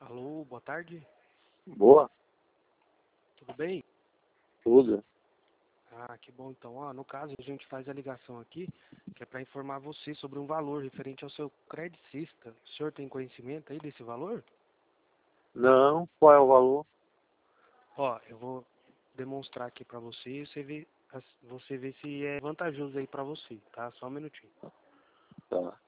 Alô, boa tarde. Boa, Tudo bem? tudo. Ah, que bom então. No caso, a gente faz a ligação aqui, que é para informar você sobre um valor referente ao seu credicista. O senhor tem conhecimento aí desse valor? Não, qual é o valor? Eu vou demonstrar aqui para você e você vê se é vantajoso aí para você, tá? Só um minutinho. Tá.